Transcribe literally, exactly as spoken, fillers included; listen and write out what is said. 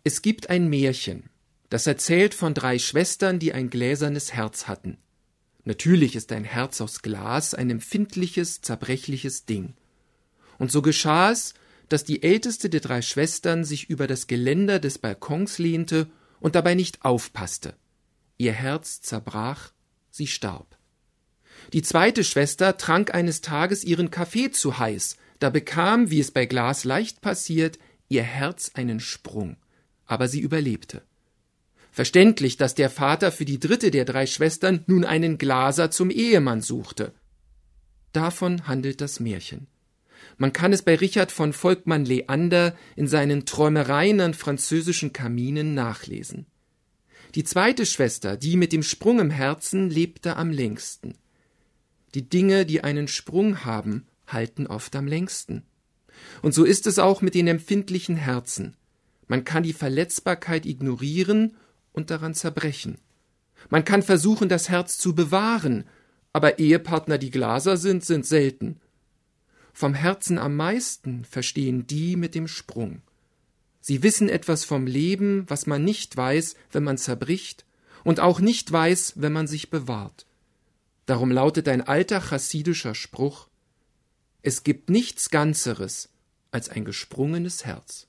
Es gibt ein Märchen, das erzählt von drei Schwestern, die ein gläsernes Herz hatten. Natürlich ist ein Herz aus Glas ein empfindliches, zerbrechliches Ding. Und so geschah es, dass die älteste der drei Schwestern sich über das Geländer des Balkons lehnte und dabei nicht aufpasste. Ihr Herz zerbrach, sie starb. Die zweite Schwester trank eines Tages ihren Kaffee zu heiß, da bekam, wie es bei Glas leicht passiert, ihr Herz einen Sprung, aber sie überlebte. Verständlich, dass der Vater für die dritte der drei Schwestern nun einen Glaser zum Ehemann suchte. Davon handelt das Märchen. Man kann es bei Richard von Volkmann-Leander in seinen Träumereien an französischen Kaminen nachlesen. Die zweite Schwester, die mit dem Sprung im Herzen, lebte am längsten. Die Dinge, die einen Sprung haben, halten oft am längsten. Und so ist es auch mit den empfindlichen Herzen. Man kann die Verletzbarkeit ignorieren und daran zerbrechen. Man kann versuchen, das Herz zu bewahren, aber Ehepartner, die Glaser sind, sind selten. Vom Herzen am meisten verstehen die mit dem Sprung. Sie wissen etwas vom Leben, was man nicht weiß, wenn man zerbricht, und auch nicht weiß, wenn man sich bewahrt. Darum lautet ein alter chassidischer Spruch: Es gibt nichts Ganzeres als ein gesprungenes Herz.